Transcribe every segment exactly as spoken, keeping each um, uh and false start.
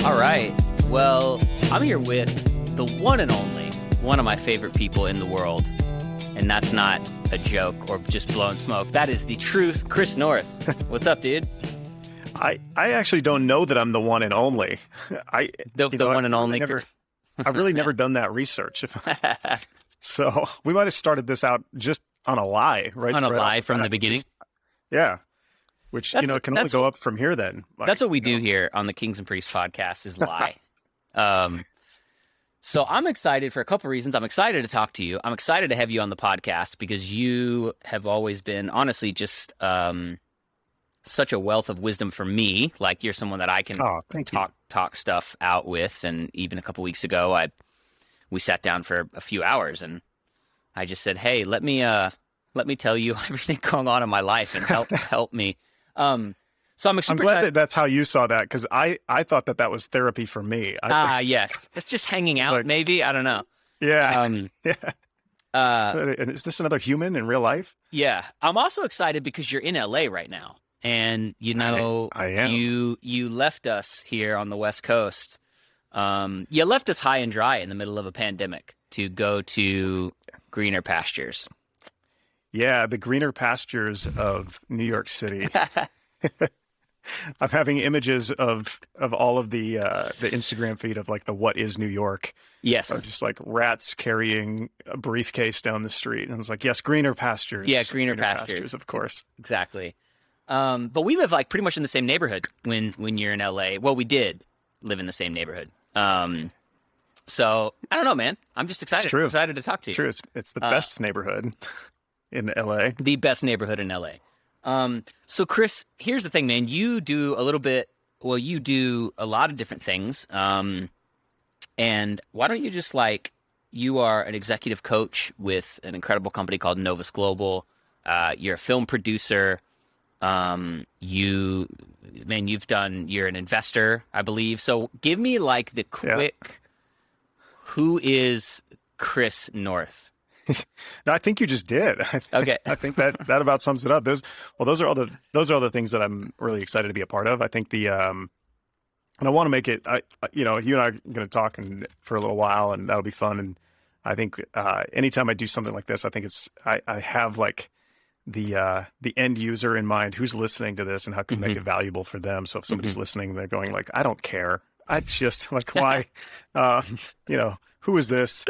All right. Well, I'm here with the one and only, one of my favorite people in the world. And that's not a joke or just blowing smoke. That is the truth, Chris North. What's up, dude? I, I actually don't know that I'm the one and only. I The, the know, one and I've only. Never, I've really never done that research. So we might have started this out just on a lie, right? On a right lie off from bat, the beginning? just- yeah. Which, That's- you know, can only that's go what- up from here then. Like, That's what we you do know? here on the Kings and Priests podcast is lie. um, so I'm excited for a couple reasons. I'm excited to talk to you. I'm excited to have you on the podcast because you have always been, honestly, just um, such a wealth of wisdom for me. Like you're someone that I can Oh, thank you. talk talk stuff out with. And even a couple weeks ago, I we sat down for a few hours, and I just said, "Hey, let me uh, let me tell you everything going on in my life and help help me." Um, so I'm I'm super glad excited. that that's how you saw that because I, I thought that that was therapy for me. I, Ah, yes. It's just hanging out, like- maybe. I don't know. yeah. Um, yeah. uh, And is this another human in real life? yeah. I'm also excited because you're in L A right now, and you know, I am. you you left us here on the West Coast. Um, you left us high and dry in the middle of a pandemic to go to greener pastures. Yeah, the greener pastures of New York City. I'm having images of of all of the uh, the Instagram feed of like the what is New York, Yes. of just like rats carrying a briefcase down the street, and it's like yes, greener pastures. Yeah, greener pastures. of course. Exactly. Um, but we live like pretty much in the same neighborhood when when you're in L A. Well, we did live in the same neighborhood. Um, so I don't know, man. I'm just excited. It's true. Excited to talk to you. True, it's it's the Uh, best neighborhood in L A. The best neighborhood in L A. Um, so Chris, here's the thing, man. You do a little bit. Well, you do a lot of different things. Um, and why don't you just like you are an executive coach with an incredible company called Novus Global. Uh, you're a film producer. Um, you, man, you've done. You're an investor, I believe. So give me like the Yeah. quick. Who is Chris North? No, I think you just did. I th- Okay. I think that that about sums it up. Those well, those are all the those are all the things that I'm really excited to be a part of. I think the um, and I want to make it. I you know you and I are going to talk and for a little while, and that'll be fun. And I think uh, anytime I do something like this, I think it's I, I have like the uh, the end user in mind who's listening to this and how can Mhm. make it valuable for them. So if somebody's Mhm. listening, they're going like, I don't care. I just like why, uh, you know, who is this?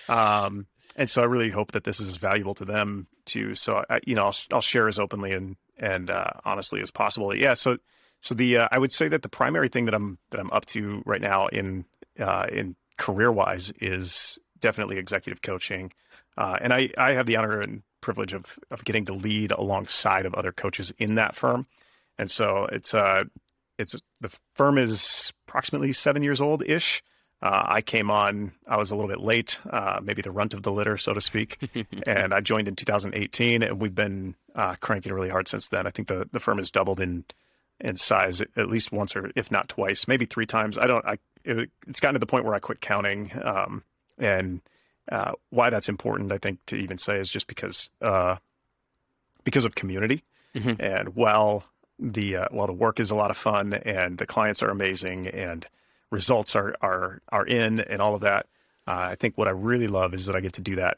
Um, and so I really hope that this is valuable to them too. So I, you know, I'll, I'll share as openly and and uh, honestly as possible. Yeah. So so the uh, I would say that the primary thing that I'm that I'm up to right now in uh, in career wise is definitely executive coaching, uh, and I I have the honor and privilege of of getting to lead alongside of other coaches in that firm, and so it's uh it's the firm is approximately seven years old ish. Uh, I came on, I was a little bit late, uh, maybe the runt of the litter, so to speak. And I joined in two thousand eighteen, and we've been uh, cranking really hard since then. I think the, the firm has doubled in in size at least once, or if not twice, maybe three times. I don't. I it, it's gotten to the point where I quit counting. Um, and uh, why that's important, I think, to even say is just because uh, because of community. Mhm. And while the uh, while the work is a lot of fun and the clients are amazing and results are are are in and all of that, uh, I think what I really love is that I get to do that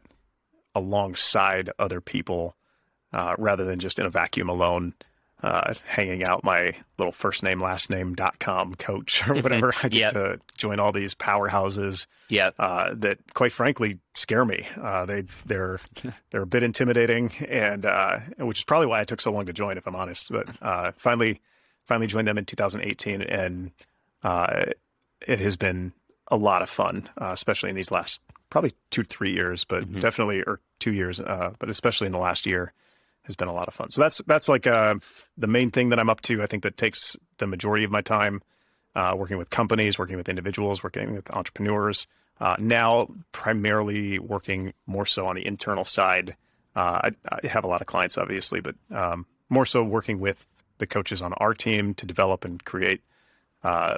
alongside other people uh, rather than just in a vacuum alone, uh, hanging out my little first name last name dot com coach or whatever. I get Yep. to join all these powerhouses Yeah. uh, that, quite frankly, scare me. Uh, they they're they're a bit intimidating, and uh, which is probably why it took so long to join, if I'm honest. But uh, finally, finally joined them in two thousand eighteen, and uh, it has been a lot of fun, uh, especially in these last probably two to three years, but Mhm. definitely or two years, uh, but especially in the last year has been a lot of fun. So that's that's like uh, the main thing that I'm up to. I think that takes the majority of my time. Uh, working with companies, working with individuals, working with entrepreneurs. Uh, now, primarily working more so on the internal side. Uh, I, I have a lot of clients, obviously, but um, more so working with the coaches on our team to develop and create uh,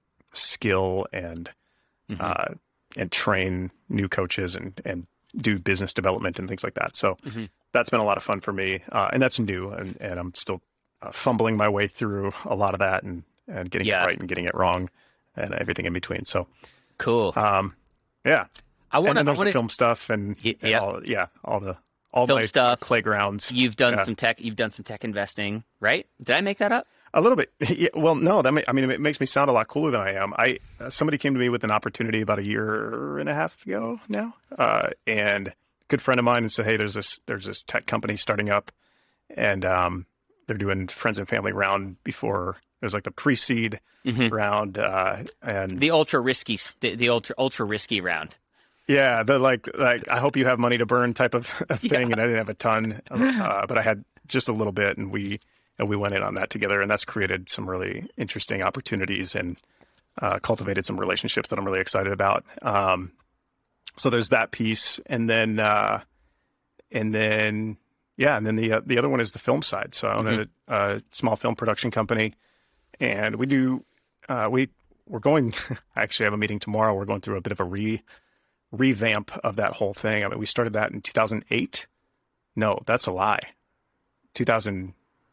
skill and Mhm. uh, and train new coaches and and do business development and things like that. So Mhm. that's been a lot of fun for me, uh, and that's new, and, and I'm still uh, fumbling my way through a lot of that and and getting Yeah. it right and getting it wrong. and everything in between. So, Cool. um, yeah. I want And then to. there's the film stuff and, Y- and yeah. all, yeah, all the all Film my stuff. playgrounds. You've done Yeah. some tech. You've done some tech investing, right? Did I make that up? A little bit. Yeah, well, no, that may, I mean, it makes me sound a lot cooler than I am. I uh, somebody came to me with an opportunity about a year and a half ago now, uh, and a good friend of mine and said, "Hey, there's this there's this tech company starting up, and um, they're doing friends and family round before it was like the pre-seed Mhm. round, uh, and The ultra risky, st- the ultra ultra risky round. yeah, the like like I hope you have money to burn type of, of thing." And I didn't have a ton, uh, but I had just a little bit, and we. And we went in on that together, and that's created some really interesting opportunities and uh, cultivated some relationships that I'm really excited about. Um, so there's that piece, and then uh, and then yeah, and then the uh, the other one is the film side. So I own Mhm. a, a small film production company, and we do uh, we we're going. I actually have a meeting tomorrow. We're going through a bit of a re revamp of that whole thing. I mean, we started that in two thousand eight. No, that's a lie. two thousand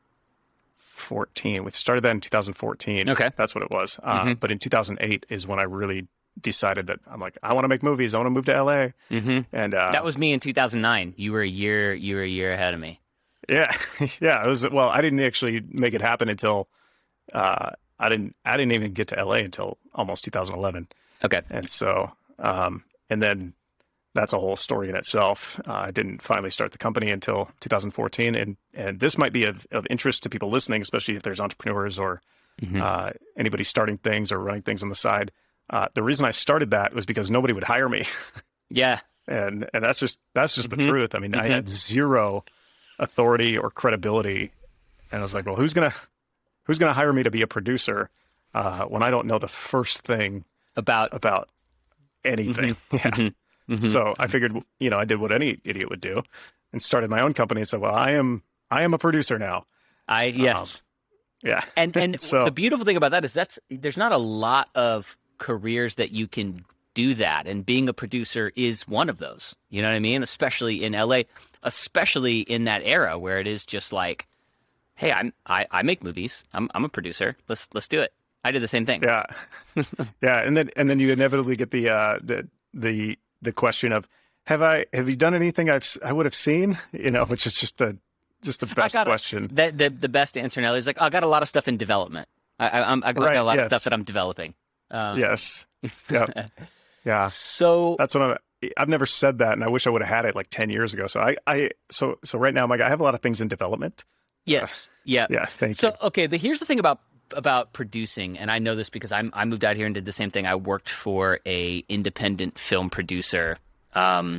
fourteen. We started that in two thousand fourteen. Okay. That's what it was. Uh, Mhm. but in two thousand eight is when I really decided that I'm like, I want to make movies. I want to move to L A. hmm And uh, That was me in two thousand nine. You were a year. You were a year ahead of me. yeah, yeah. It was well. I didn't actually make it happen until uh, I didn't. I didn't even get to L A until almost two thousand eleven. Okay. And so, um, and then that's a whole story in itself. Uh, I didn't finally start the company until two thousand fourteen, and and this might be of, of interest to people listening, especially if there's entrepreneurs or Mhm. uh, anybody starting things or running things on the side. Uh, the reason I started that was because nobody would hire me, Yeah. and and that's just that's just Mhm. the truth. I mean, I Mhm. had zero authority or credibility, and I was like, well, who's gonna who's gonna hire me to be a producer uh, when I don't know the first thing About. about anything? Yeah. Mhm. Mhm. So I figured, you know, I did what any idiot would do and started my own company and said, well, I am, I am a producer now. I yes. Yeah. And and So- the beautiful thing about that is that's there's not a lot of careers that you can do that, and being a producer is one of those. You know what I mean? Especially in L A, especially in that era where it is just like, hey, I'm I, I make movies. I'm I'm a producer. Let's let's do it. I did the same thing. Yeah. Yeah. And then, and then you inevitably get the, uh, the, the, the question of, have I, have you done anything I've, s- I would have seen, you know, which is just the, just the best got it. question. The, the the best answer now is like, oh, I got a lot of stuff in development. I I, I'm, I got Right, a lot yes. of stuff that I'm developing. Um, Yes. Yeah. Yeah. So That's what I'm, I've never said that. And I wish I would have had it like ten years ago. So I, I, so, so right now, Mike, I have a lot of things in development. yes, yeah. Yeah. Thank So you. okay, the, here's the thing about about producing, and I know this because I'm I moved out here and did the same thing. I worked for a independent film producer, um,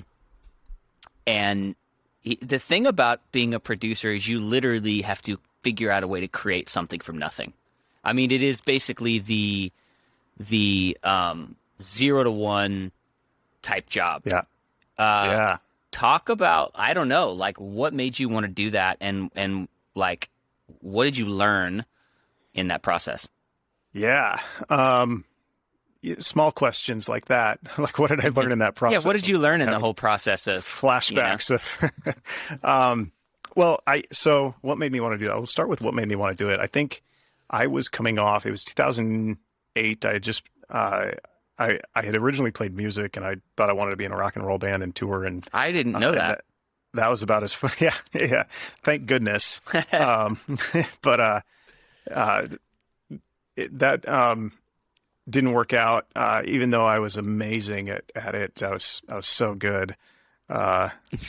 and he- the thing about being a producer is you literally have to figure out a way to create something from nothing. I mean, it is basically the the um, zero to one type job. Yeah. Uh, Yeah. Talk about I don't know, like what made you want to do that, and and like what did you learn in that process? Yeah. Um, y- small questions like that. Like, what did I learn in that process? Yeah, what did you learn in the Having whole process of flashbacks of, um, well, I, so what made me want to do that? We'll start with what made me want to do it. I think I was coming off, it was two thousand eight. I had just, uh, I, I had originally played music and I thought I wanted to be in a rock and roll band and tour. And I didn't uh, know and that. that was about as fun. Yeah. Yeah. Thank goodness. um, but, uh, uh, it, that, um, didn't work out. Uh, even though I was amazing at, at it, I was, I was so good. Uh,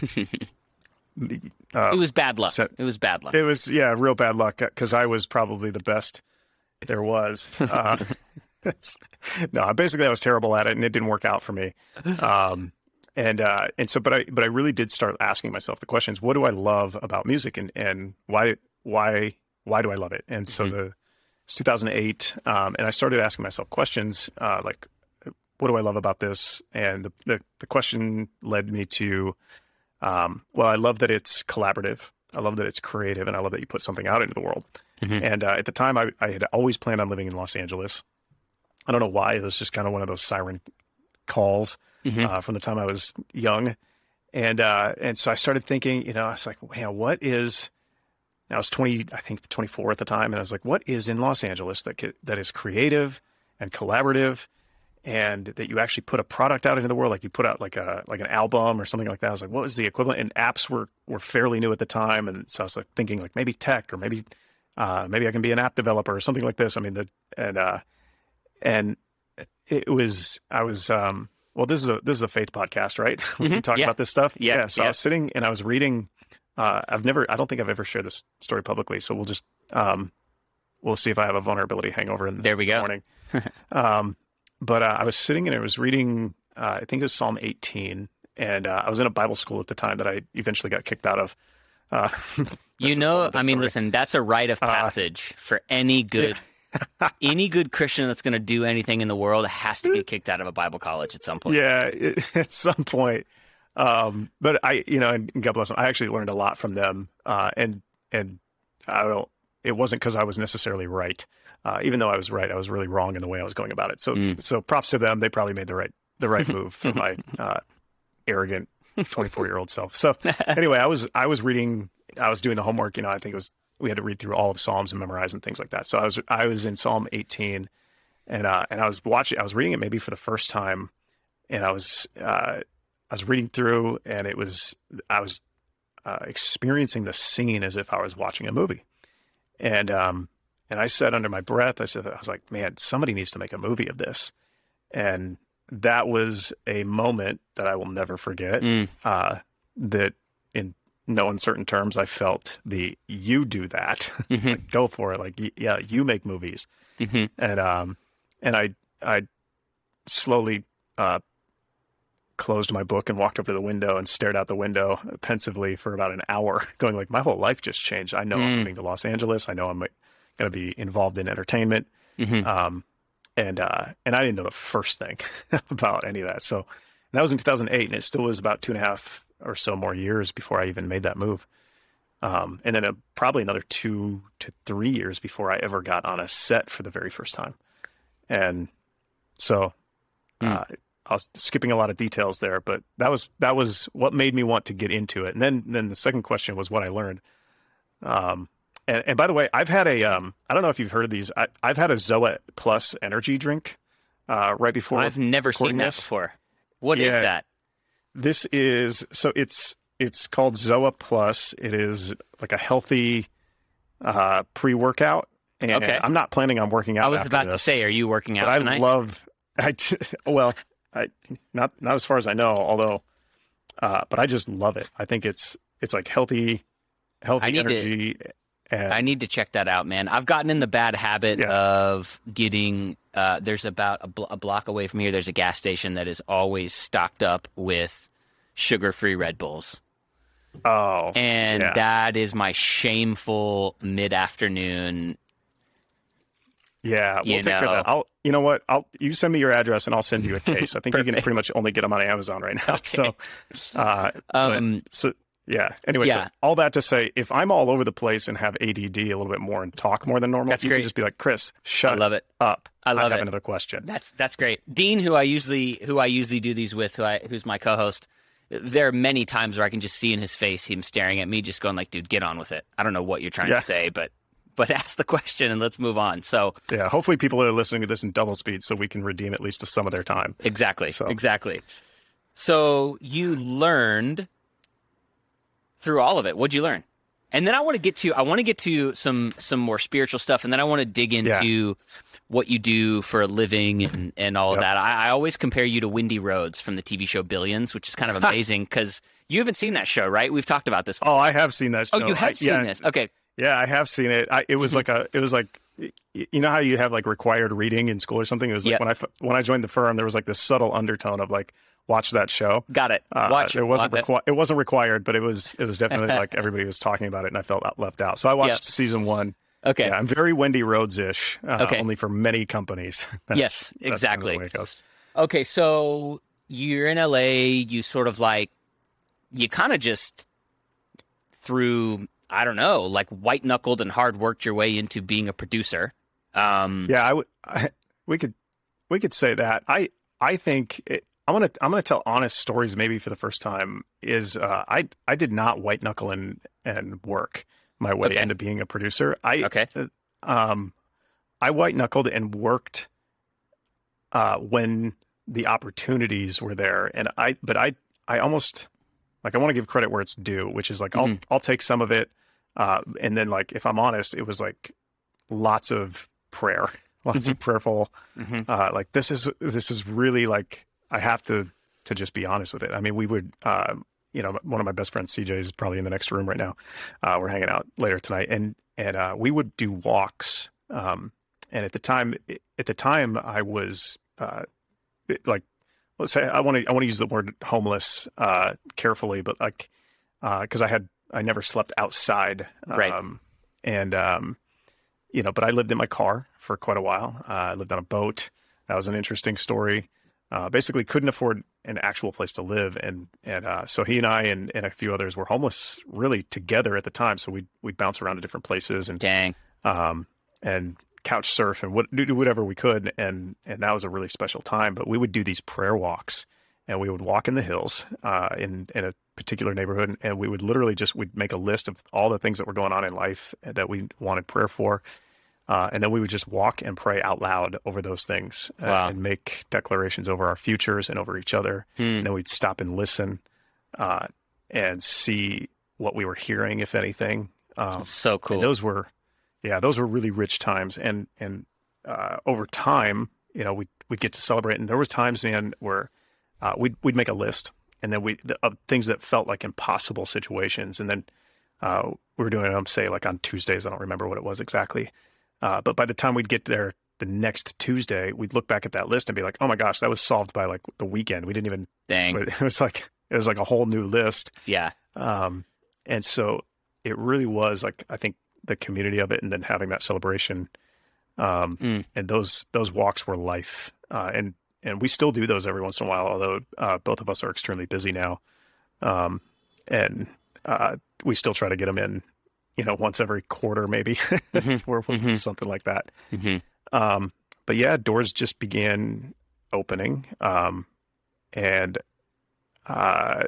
the, uh, It was bad luck. so- It was bad luck. it was, yeah, real bad luck because I was probably the best there was. Uh, it's, no, basically I was terrible at it and it didn't work out for me. Um, and, uh, and so, but I, but I really did start asking myself the questions, what do I love about music and, and why, why, why do I love it? And so Mhm. the, it's two thousand eight. Um, and I started asking myself questions, uh, like, what do I love about this? And the, the, the question led me to, um, well, I love that it's collaborative. I love that it's creative, and I love that you put something out into the world. Mhm. And uh, at the time, I, I had always planned on living in Los Angeles. I don't know why. It was just kind of one of those siren calls Mhm. uh, from the time I was young. And uh, and so I started thinking, you know, I was like, man, what is? I was twenty, I think twenty-four at the time, and I was like, what is in Los Angeles that ca- that is creative and collaborative, and that you actually put a product out into the world, like you put out like a like an album or something like that. I was like, what was the equivalent? And apps were were fairly new at the time, and so I was like thinking like maybe tech or maybe uh, maybe I can be an app developer or something like this. I mean, the and uh, and it was I was um, well, this is a this is a faith podcast, right? We can talk yeah. about this stuff. Yeah. yeah so yeah. I was sitting and I was reading. Uh, I've never, I don't think I've ever shared this story publicly. So we'll just, um, we'll see if I have a vulnerability hangover in the, there we go. morning. um, but uh, I was sitting and I was reading, uh, I think it was Psalm eighteen, and uh, I was in a Bible school at the time that I eventually got kicked out of. Uh, you know, I mean, story. listen, that's a rite of passage uh, for any good, any good Christian that's going to do anything in the world has to get kicked out of a Bible college at some point. Yeah, it, at some point. Um, but I, you know, and God bless them, I actually learned a lot from them. Uh, and, and I don't know, it wasn't because I was necessarily right. Uh, even though I was right, I was really wrong in the way I was going about it. So, mm. so props to them. They probably made the right, the right move for my, uh, arrogant twenty-four year old self. So anyway, I was, I was reading, I was doing the homework, you know, I think it was, we had to read through all of Psalms and memorize and things like that. So I was, I was in Psalm eighteen, and, uh, and I was watching, I was reading it maybe for the first time, and I was, uh, I was reading through, and it was, I was uh, experiencing the scene as if I was watching a movie. And, um, and I said under my breath, I said, I was like, man, somebody needs to make a movie of this. And that was a moment that I will never forget, mm. uh, that in no uncertain terms, I felt the, you do that, mm-hmm. like, go for it. Like, yeah, you make movies. Mm-hmm. And, um, and I, I slowly, uh, closed my book and walked over to the window and stared out the window pensively for about an hour, going like, my whole life just changed. I know mm. I'm moving to Los Angeles. I know I'm going to be involved in entertainment. Mm-hmm. Um, and, uh, and I didn't know the first thing about any of that. So and that was in two thousand eight, and it still was about two and a half or so more years before I even made that move. Um, and then a, probably another two to three years before I ever got on a set for the very first time. And so, mm. uh, I was skipping a lot of details there, but that was that was what made me want to get into it. And then then the second question was what I learned. Um, and, and by the way, I've had a um, I don't know if you've heard of these. I, I've had a Zoa Plus energy drink uh, right before. I've never seen that before. What yeah, is that? This is so it's it's called Zoa Plus. It is like a healthy uh, pre-workout. And okay. I'm not planning on working out. I was after about this, to say, are you working out but tonight? I love. I well. I, not not as far as I know, although, uh, but I just love it. I think it's it's like healthy, healthy I need energy. To, and, I need to check that out, man. I've gotten in the bad habit yeah. of getting. Uh, there's about a, bl- a block away from here. There's a gas station that is always stocked up with sugar-free Red Bulls. Oh, and yeah. that is my shameful mid-afternoon. Yeah, we'll you take know. care of that. I'll, you know what? I'll you send me your address and I'll send you a case. I think you can pretty much only get them on Amazon right now. Okay. So, uh, um, but, so yeah. Anyway, yeah. so all that to say, if I'm all over the place and have A D D a little bit more and talk more than normal, that's you great. can just be like, Chris, shut I love it. up. I love I have it. another question. That's that's great. Dean, who I usually who I usually do these with, who I who's my co-host. There are many times where I can just see in his face him staring at me, just going like, "Dude, get on with it. I don't know what you're trying yeah. to say, but." But ask the question and let's move on. So yeah, hopefully people are listening to this in double speed so we can redeem at least to some of their time. Exactly. So. Exactly. So you learned through all of it. What'd you learn? And then I want to get to I want to get to some some more spiritual stuff, and then I want to dig into yeah. what you do for a living and, and all yep. of that. I, I always compare you to Wendy Rhodes from the T V show Billions, which is kind of amazing because you haven't seen that show, right? We've talked about this before. Oh, I have seen that show. Oh, you have I, seen yeah. this. Okay. Yeah, I have seen it. I, it was Mm-hmm. like a, it was like, you know how you have like required reading in school or something? It was like Yep. when I, when I joined the firm, there was like this subtle undertone of like, watch that show. Got it. Uh, Watch it. wasn't Watch required. It. it wasn't required, but it was, it was definitely like everybody was talking about it and I felt left out. So I watched Yep. season one. Okay. Yeah, I'm very Wendy Rhodes-ish, uh, Okay. only for many companies. That's, Yes, that's exactly. kind of the way it goes. Okay, so you're in L A, you sort of like, you kind of just through, I don't know, like white knuckled and hard worked your way into being a producer. Um, Yeah, I would. I, we could, we could say that. I, I think it, I'm gonna, I'm gonna tell honest stories. Maybe for the first time, is uh, I, I did not white knuckle and and work my way Okay. into being a producer. I, Okay. um, I white knuckled and worked uh, when the opportunities were there. And I, but I, I almost like, I want to give credit where it's due, which is like, I'll, Mhm. I'll take some of it. Uh, and then like, if I'm honest, it was like lots of prayer, lots of prayerful, Mhm. uh, like this is, this is really like, I have to, to just be honest with it. I mean, we would, uh, you know, one of my best friends, C J, is probably in the next room right now. Uh, we're hanging out later tonight, and and uh, we would do walks. Um, and at the time, at the time, I was uh, it- like, let's say, I want to I want to use the word homeless uh, carefully, but like, because I had I never slept outside, Right. um, and um, you know, but I lived in my car for quite a while. Uh, I lived on a boat. That was an interesting story. Uh, basically, couldn't afford an actual place to live, and and uh, so he and I and, and a few others were homeless really together at the time. So we'd we'd bounce around to different places and Dang. um, and couch surf and what do whatever we could, and and that was a really special time. But we would do these prayer walks, and we would walk in the hills uh, in in a particular neighborhood, and we would literally just we'd make a list of all the things that were going on in life that we wanted prayer for. Uh, and then we would just walk and pray out loud over those things uh, Wow. and make declarations over our futures and over each other. Hmm. And then we'd stop and listen uh, and see what we were hearing, if anything. Um, So cool. and those were, yeah, those were really rich times. And and uh, over time, you know, we we'd get to celebrate. And there was times, man, where uh, we'd we'd make a list, and then we the, of things that felt like impossible situations, and then uh, we were doing it, um, say, like on Tuesdays. I don't remember what it was exactly. Uh, but by the time we'd get there the next Tuesday, we'd look back at that list and be like, "Oh my gosh, that was solved by like the weekend. We didn't even." Dang. It was like it was like a whole new list. Yeah. Um, and so it really was like I think the community of it, and then having that celebration, um, Mm. and those those walks were life. Uh, and and we still do those every once in a while, although uh, both of us are extremely busy now, um, and uh, we still try to get them in. You know, once every quarter, maybe, Mhm. or Mhm. something like that. Mhm. Um, but yeah, doors just began opening, um, and uh,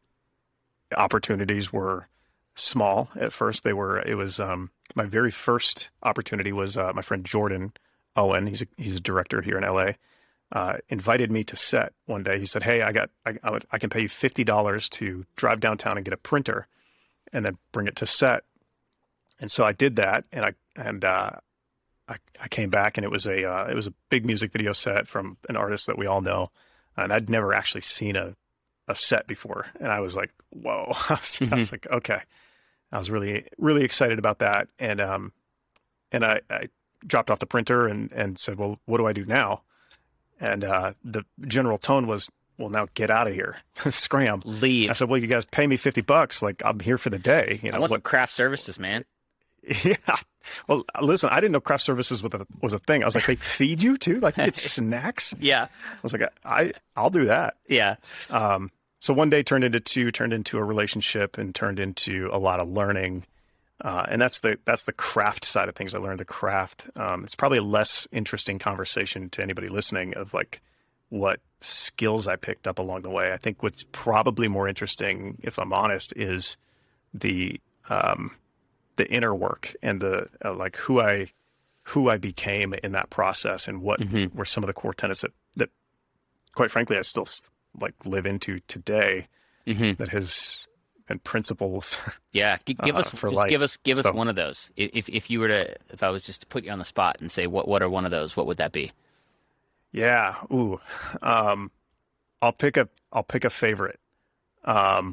opportunities were small at first. They were. It was um, my very first opportunity was uh, my friend Jordan Owen. He's a, he's a director here in L A. Uh, invited me to set one day. He said, "Hey, I got I, I, would, I can pay you fifty dollars to drive downtown and get a printer, and then bring it to set." And so I did that, and I and uh, I, I came back, and it was a uh, it was a big music video set from an artist that we all know, and I'd never actually seen a a set before, and I was like, "Whoa!" I was, Mhm. I was like, "Okay," I was really really excited about that, and um, and I, I dropped off the printer and and said, "Well, what do I do now?" And uh, the general tone was, "Well, now get out of here, scram." Leave. I said, "Well, you guys pay me fifty bucks, like I'm here for the day, you I know want some what?" craft services, man. Yeah. Well, listen, I didn't know craft services was a, was a thing. I was like, they feed you too? Like, you get snacks? Yeah. I was like, I, I'll do that. Yeah. Um, so one day turned into two, turned into a relationship, and turned into a lot of learning. Uh, and that's the that's the craft side of things. I learned the craft. Um, it's probably a less interesting conversation to anybody listening of like what skills I picked up along the way. I think what's probably more interesting, if I'm honest, is the um, the inner work and the uh, like who I who I became in that process, and what Mhm. were some of the core tenets that that quite frankly I still like live into today, Mhm. that has been principles. Yeah. G- give Uh, us for just life. give us give us So- one of those. I- If if you were to if I was just to put you on the spot and say what what are one of those, what would that be? Yeah. Ooh. Um, I'll pick a I'll pick a favorite. Um,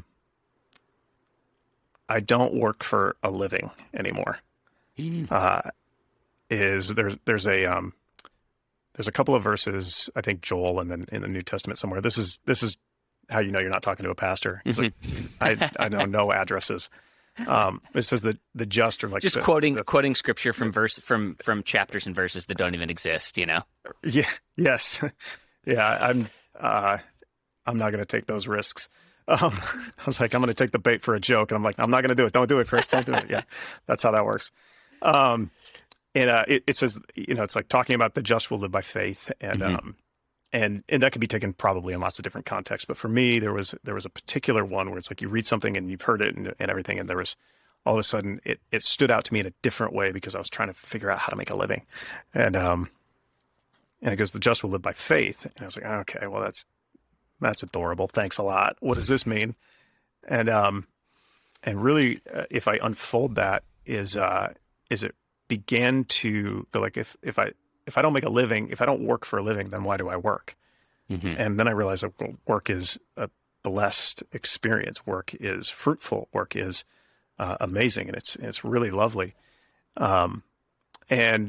I don't work for a living anymore. Uh, is there's there's a um, there's a couple of verses, I think Joel and then in the New Testament somewhere. This is this is how you know you're not talking to a pastor. He's like, I I know no addresses. Um, it says that the just are like Just the- quoting the- quoting scripture from verse from from chapters and verses that don't even exist, you know. Yeah. Yes. Yeah. I'm. Uh, I'm not going to take those risks. Um, I was like, I'm going to take the bait for a joke, and I'm like, I'm not going to do it. Don't do it, Chris. Don't do it. Yeah, that's how that works. Um, and uh, it, it says, you know, it's like talking about the just will live by faith, and Mhm. um, and and that could be taken probably in lots of different contexts. But for me, there was there was a particular one where it's like you read something and you've heard it and, and everything, and there was all of a sudden it it stood out to me in a different way because I was trying to figure out how to make a living, and um. And it goes, the just will live by faith. And I was like, okay, well, that's, that's adorable. Thanks a lot. What does this mean? And, um, and really, uh, if I unfold that is, uh, is it began to go like, if, if I, if I don't make a living, if I don't work for a living, then why do I work? Mm-hmm. And then I realized that well, work is a blessed experience. Work is fruitful. Work is uh, amazing. And it's, it's really lovely. Um, and,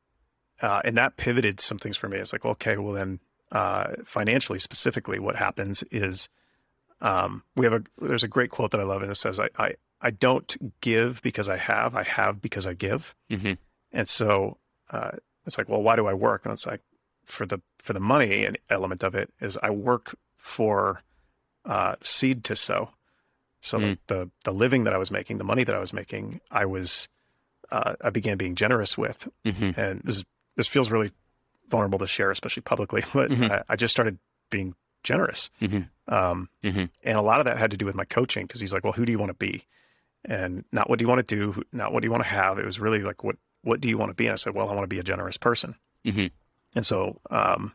uh, and that pivoted some things for me. It's like, okay, well then, uh, financially, specifically what happens is, um, we have a, there's a great quote that I love, and it says, I, I, I don't give because I have, I have because I give. Mm-hmm. And so, uh, it's like, well, why do I work? And it's like, for the, for the money and element of it is I work for, uh, seed to sow. So Mm. the, the living that I was making, the money that I was making, I was, uh, I began being generous with. Mm-hmm. And this is, this feels really vulnerable to share, especially publicly, but Mm-hmm. I, I just started being generous. Mm-hmm. Um, Mm-hmm. and a lot of that had to do with my coaching, because he's like, well, who do you want to be? And not what do you want to do? Not what do you want to have? It was really like, what, what do you want to be? And I said, well, I want to be a generous person. Mm-hmm. And so, um,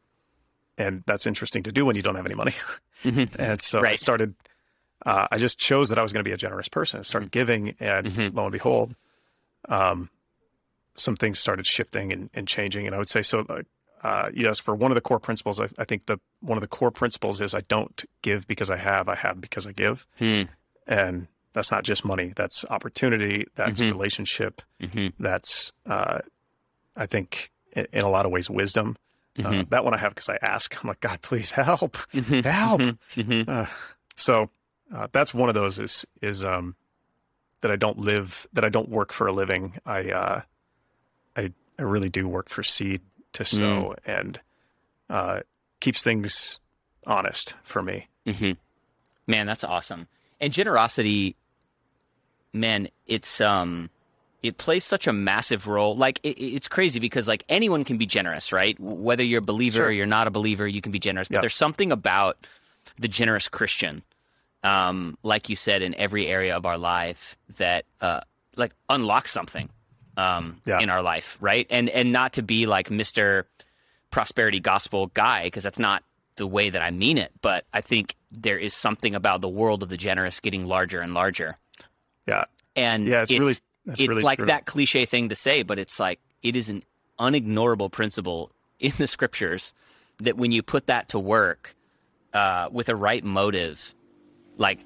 and that's interesting to do when you don't have any money. Mm-hmm. And so I Right. started, uh, I just chose that I was going to be a generous person. I started giving, and Mhm. lo and behold, um, some things started shifting and, and changing. And I would say, so, uh, uh, yes, for one of the core principles, I, I think the, one of the core principles is I don't give because I have, I have because I give. Hmm. And that's not just money. That's opportunity. That's Mhm. relationship. Mm-hmm. That's, uh, I think in, in a lot of ways, wisdom. Uh, Mhm. that one I have because I ask. I'm like, God, please help, Mhm. help. Mhm. Uh, so uh, that's one of those is is um, that I don't live, that I don't work for a living. I uh, I I really do work for seed to sow, and uh, keeps things honest for me. Mm-hmm. Man, that's awesome. And generosity, man, it's um, it plays such a massive role. Like it, it's crazy because like anyone can be generous, right? Whether you're a believer Sure. or you're not a believer, you can be generous. But Yeah. there's something about the generous Christian, um, like you said, in every area of our life that uh, like unlocks something um, Yeah. in our life, right? And and not to be like Mister Prosperity Gospel guy, because that's not the way that I mean it. But I think there is something about the world of the generous getting larger and larger. Yeah, And yeah, it's, really that's it's really like true. that cliche thing to say, but it's like it is an unignorable principle in the scriptures that when you put that to work uh, with a right motive, like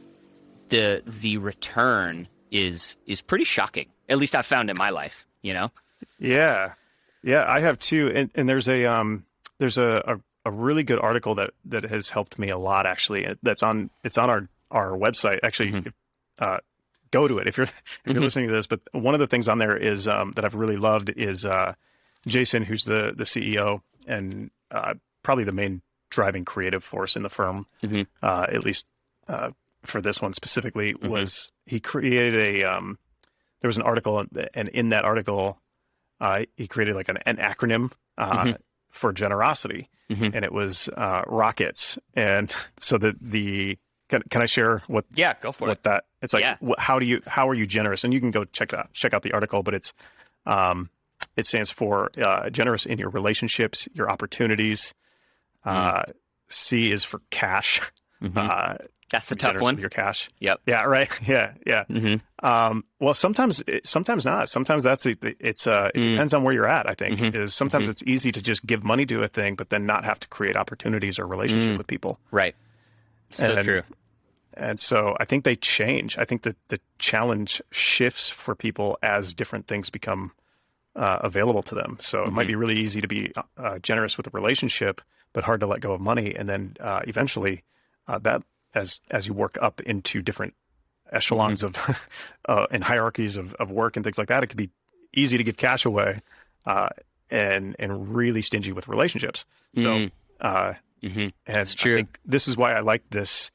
the the return is is pretty shocking. At least I've found in my life, you know. Yeah, yeah, I have too. And, and there's a um, there's a, a a really good article that that has helped me a lot. Actually, that's on it's on our our website. Actually, Mhm. if, uh, go to it if you're if you're Mhm. listening to this. But one of the things on there is um, that I've really loved is uh, Jason, who's the the C E O and uh, probably the main driving creative force in the firm. Mhm. Uh, at least uh, for this one specifically, Mhm. was he created a um, there was an article, and in that article, uh, he created like an, an acronym uh, Mhm. for generosity, Mhm. and it was uh, ROCKETS. And so the the can, can I share what Yeah, go for what it. that it's like? Yeah. wh- how do you how are you generous? And you can go check that check out the article, but it's um, it stands for uh, generous in your relationships, your opportunities. Uh, C is for cash. Mhm. Uh, That's the be tough generous one. with your cash. Yep. Yeah. Right. Yeah. Yeah. hmm Um, well, sometimes, sometimes not. Sometimes that's a, it's uh, it Mm. depends on where you're at. I think Mhm. is sometimes Mhm. it's easy to just give money to a thing, but then not have to create opportunities or relationship Mm. with people. Right. So And- true. And so I think they change. I think that the challenge shifts for people as different things become uh, available to them. So it might Mhm. be really easy to be uh, generous with a relationship, but hard to let go of money. And then uh, eventually, uh, that as as you work up into different echelons of uh, and hierarchies of, of work and things like that, it could be easy to give cash away uh, and and really stingy with relationships. So Mm. uh, hmm and It's true. I think this is why I like this.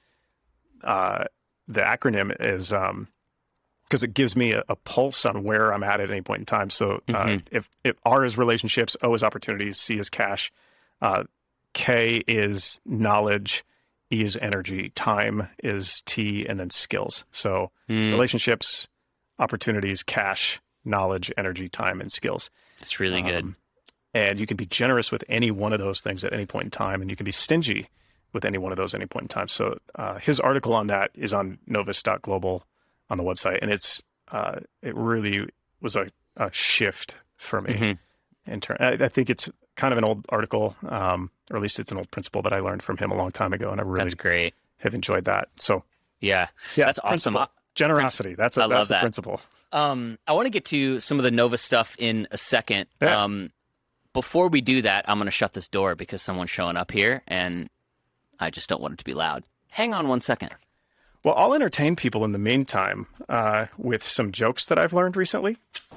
Uh, the acronym is um, because it gives me a, a pulse on where I'm at at any point in time. So uh, Mhm. if, if R is relationships, O is opportunities, C is cash, uh, K is knowledge, E is energy, time is T, and then skills. So Mm. relationships, opportunities, cash, knowledge, energy, time, and skills. It's really good. Um, and you can be generous with any one of those things at any point in time, and you can be stingy with any one of those at any point in time. So uh, his article on that is on novus dot global on the website, and it's uh, it really was a, a shift for me. Mm-hmm. In turn, I, I think it's kind of an old article, um, or at least it's an old principle that I learned from him a long time ago, and I really That's great. have enjoyed that. So yeah, yeah, that's awesome. Principle. Generosity. That's a, I love that's a that. principle. Um, I want to get to some of the Novus stuff in a second. Yeah. Um, before we do that, I'm going to shut this door because someone's showing up here, and I just don't want it to be loud. Hang on one second. Well, I'll entertain people in the meantime uh, with some jokes that I've learned recently.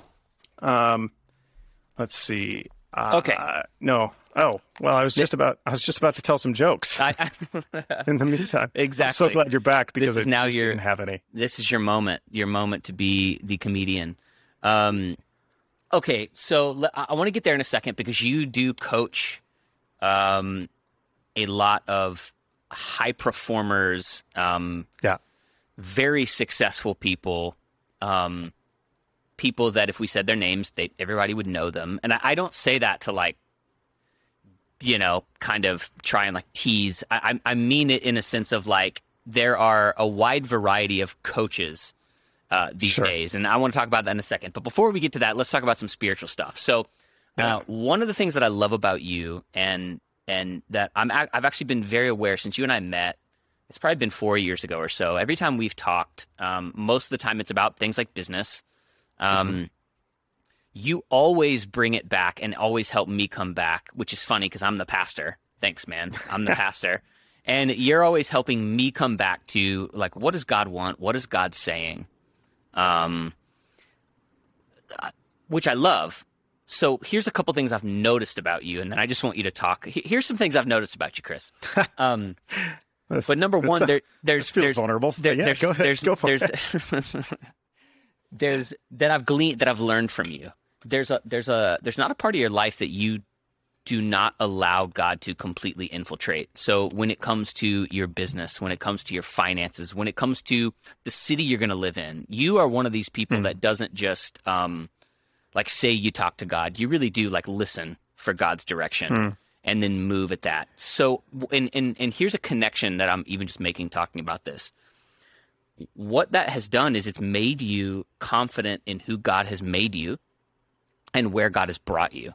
Um, let's see. Uh, Okay. No. Oh, well, I was just about I was just about to tell some jokes I, I, in the meantime. Exactly. I'm so glad you're back because This is I now just your- didn't have any. this is your moment, your moment to be the comedian. Um, okay, so le- I want to get there in a second because you do coach um, a lot of high performers, um, Yeah. very successful people, um, people that if we said their names, they everybody would know them. And I, I don't say that to like, you know, kind of try and like tease. I, I I mean it in a sense of like there are a wide variety of coaches uh, these Sure. days, and I want to talk about that in a second. But before we get to that, let's talk about some spiritual stuff. So, Yeah. uh, one of the things that I love about you, and and that I'm ac- I've actually been very aware since you and I met. It's probably been four years ago or so. Every time we've talked, um, most of the time it's about things like business. Um, Mm-hmm. You always bring it back and always help me come back, which is funny because I'm the pastor. Thanks, man. I'm the pastor. And you're always helping me come back to like, what does God want? What is God saying? Um, uh, which I love. So here's a couple things I've noticed about you, and then I just want you to talk. He- Here's some things I've noticed about you, Chris. Um, This- but number this- one, there, there's this feels there's vulnerable. there- Yeah, there's go ahead. there's Go for there's, it. there's that I've gleaned that I've learned from you. There's a there's a there's not a part of your life that you do not allow God to completely infiltrate. So when it comes to your business, when it comes to your finances, when it comes to the city you're going to live in, you are one of these people Mm. that doesn't just um, like say you talk to God. You really do like listen for God's direction Mm. and then move at that. So and and and here's a connection that I'm even just making talking about this. What that has done is it's made you confident in who God has made you and where God has brought you.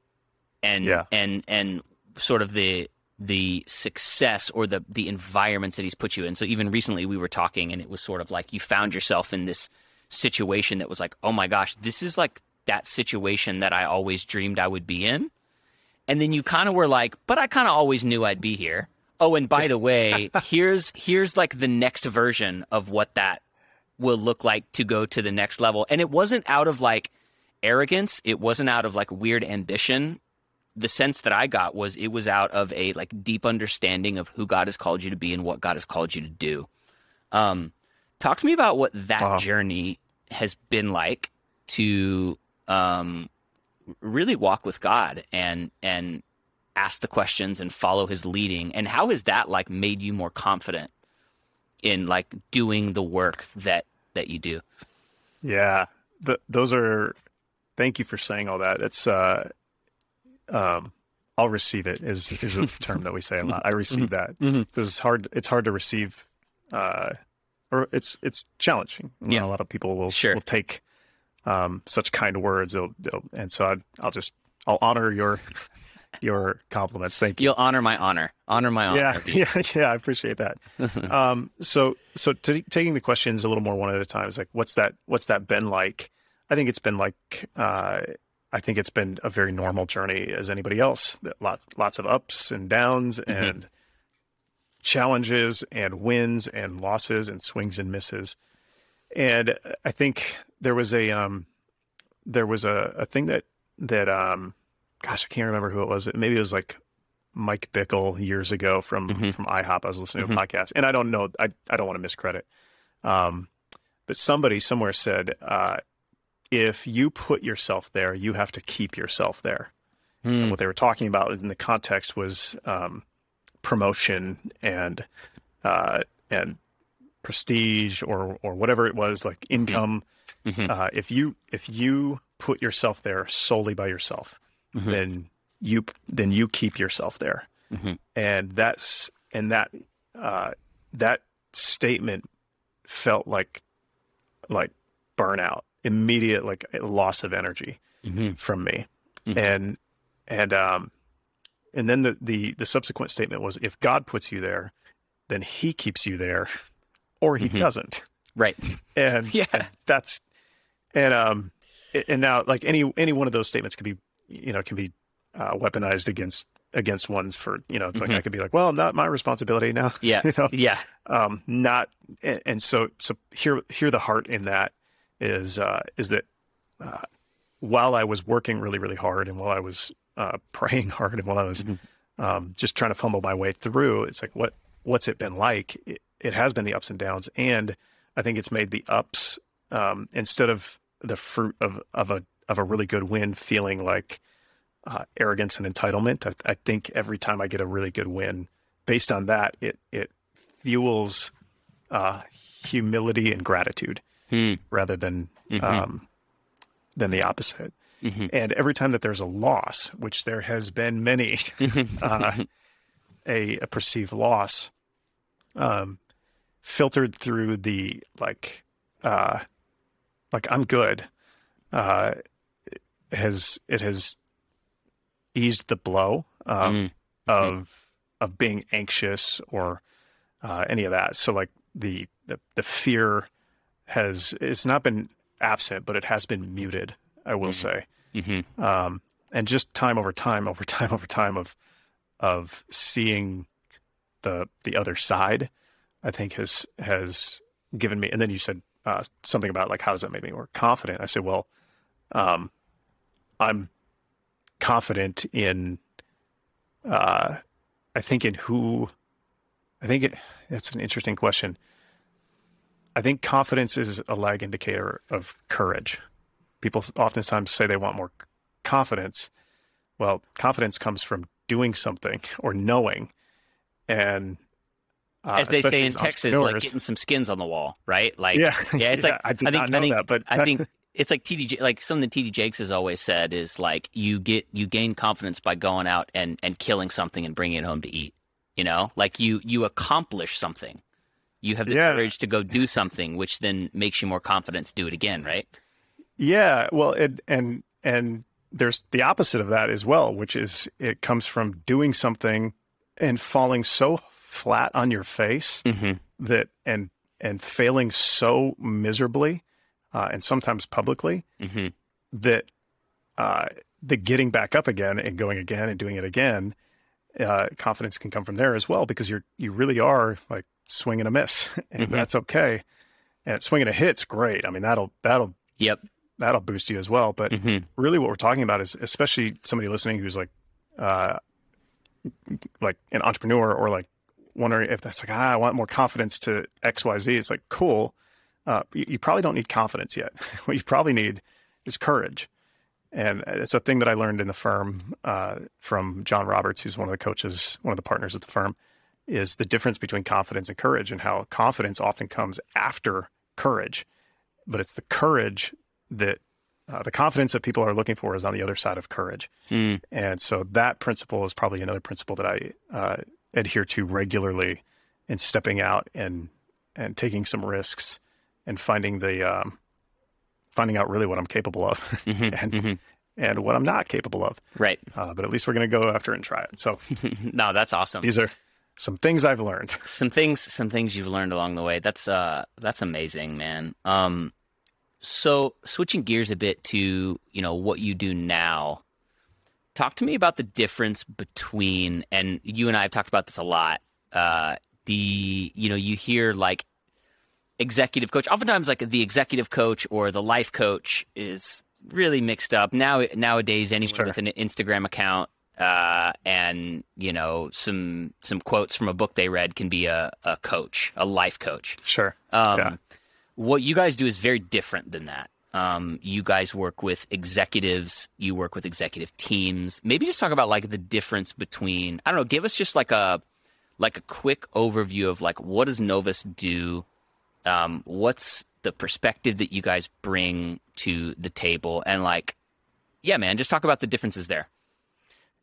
And Yeah. and and sort of the the success or the the environments that he's put you in. So even recently we were talking and it was sort of like you found yourself in this situation that was like, "Oh my gosh, this is like that situation that I always dreamed I would be in." And then you kind of were like, "But I kind of always knew I'd be here." Oh, and by the way, here's here's like the next version of what that will look like to go to the next level. And it wasn't out of like arrogance, it wasn't out of like weird ambition. The sense that I got was it was out of a like deep understanding of who God has called you to be and what God has called you to do. Um, talk to me about what that Wow. journey has been like to um, really walk with God and and ask the questions and follow his leading. And how has that like made you more confident in like doing the work that that you do? Yeah, the, those are. Thank you for saying all that. It's. Uh, um, I'll receive it. Is is a term that we say a lot. I receive that. Mhm. It's hard. It's hard to receive, uh, or it's it's challenging. You Yeah. know, a lot of people will Sure. will take um, such kind words. They'll, they'll, and so I, I'll just I'll honor your your compliments. Thank you. You'll honor my honor. Honor my honor. Yeah, yeah, yeah. I appreciate that. um, so, so t- taking the questions a little more one at a time is like, what's that? What's that been like? I think it's been like, uh, I think it's been a very normal journey as anybody else. That Lots, lots of ups and downs, Mhm. and challenges, and wins, and losses, and swings and misses. And I think there was a, um, there was a, a thing that that, um, gosh, I can't remember who it was. Maybe it was like Mike Bickle years ago from Mhm. from IHOP. I was listening to Mhm. a podcast, and I don't know, I I don't want to miscredit, um, but somebody somewhere said, uh, if you put yourself there, you have to keep yourself there. And Hmm. what they were talking about in the context was um, promotion and uh, and prestige or or whatever it was, like income. Mhm. Uh, if you if you put yourself there solely by yourself, Mm-hmm. then you then you keep yourself there. Mm-hmm. And that's and that uh, that statement felt like like burnout, immediate like loss of energy Mm-hmm. from me. Mm-hmm. And and um and then the, the the subsequent statement was, if God puts you there, then he keeps you there, or he Mm-hmm. doesn't. Right. And, Yeah. and that's and um and now like any any one of those statements can be you know can be uh, weaponized against against ones for you know it's like Mhm. I could be like, well, not my responsibility now. Yeah. you know Yeah. um not and, and so so here here the heart in that is uh is that uh, while I was working really really hard, and while I was uh praying hard, and while I was Mhm. um just trying to fumble my way through, it's like what what's it been like? It, it has been the ups and downs, and I think it's made the ups um instead of the fruit of of a of a really good win feeling like uh, arrogance and entitlement. I, I think every time I get a really good win, based on that, it it fuels uh, humility and gratitude Hmm. rather than Mhm. um, than the opposite. Mhm. And every time that there's a loss, which there has been many, uh, a, a perceived loss, um, filtered through the like, uh, like I'm good, uh, has it has eased the blow um, Mm. of of being anxious or uh, any of that. So like the, the the fear has it's not been absent, but it has been muted, I will Mhm. say. Mhm. Um, and just time over time, over time, over time of of seeing the the other side, I think has has given me. And then you said uh, something about like how does that make me more confident? I said, well, um, I'm confident in. Uh, I think in who. I think it. It's an interesting question. I think confidence is a lag indicator of courage. People oftentimes say they want more confidence. Well, confidence comes from doing something or knowing, and uh, As they say especially in as Texas, like entrepreneurs- getting some skins on the wall, right? Like, yeah, yeah, it's like I did I think not know I think that, but I think it's like T D J, like something that T D Jakes has always said is like you get you gain confidence by going out and and killing something and bringing it home to eat. You know, like you you accomplish something. You have the Yeah. courage to go do something, which then makes you more confident to do it again, right? Yeah, well, it, and and there's the opposite of that as well, which is it comes from doing something and falling so flat on your face Mm-hmm. that and and failing so miserably, uh, and sometimes publicly, Mm-hmm. that uh, the getting back up again and going again and doing it again, uh, confidence can come from there as well, because you're you really are like swing and a miss, and Mhm. that's okay. And swing and a hit's great. I mean, that'll that'll Yep. that'll boost you as well. But Mm-hmm. really what we're talking about is, especially somebody listening who's like, uh, like an entrepreneur, or like wondering if that's like, ah, I want more confidence to X, Y, Z. It's like, cool. Uh, you, you probably don't need confidence yet. What you probably need is courage. And it's a thing that I learned in the firm, uh, from John Roberts, who's one of the coaches, one of the partners at the firm, is the difference between confidence and courage, and how confidence often comes after courage, but it's the courage that uh, the confidence that people are looking for is on the other side of courage. Mm. And so that principle is probably another principle that I uh, adhere to regularly in stepping out and and taking some risks and finding the um, finding out really what I'm capable of Mm-hmm. and Mm-hmm. and what I'm not capable of. Right. Uh, but at least we're going to go after it and try it. So No, that's awesome. these are some things I've learned. Some things, some things you've learned along the way. That's uh, that's amazing, man. Um, so switching gears a bit to you know what you do now. Talk to me about the difference between, and you and I have talked about this a lot. Uh, the you know you hear like executive coach. Oftentimes, like the executive coach or the life coach is really mixed up now. Nowadays, anyone Sure. with an Instagram account uh, and you know some some quotes from a book they read can be a, a coach, a life coach. Sure. Um, Yeah. What you guys do is very different than that. Um, you guys work with executives. You work with executive teams. Maybe just talk about like the difference between. I don't know. Give us just like a like a quick overview of like what does Novus do? Um, what's the perspective that you guys bring to the table? And like, yeah, man, just talk about the differences there.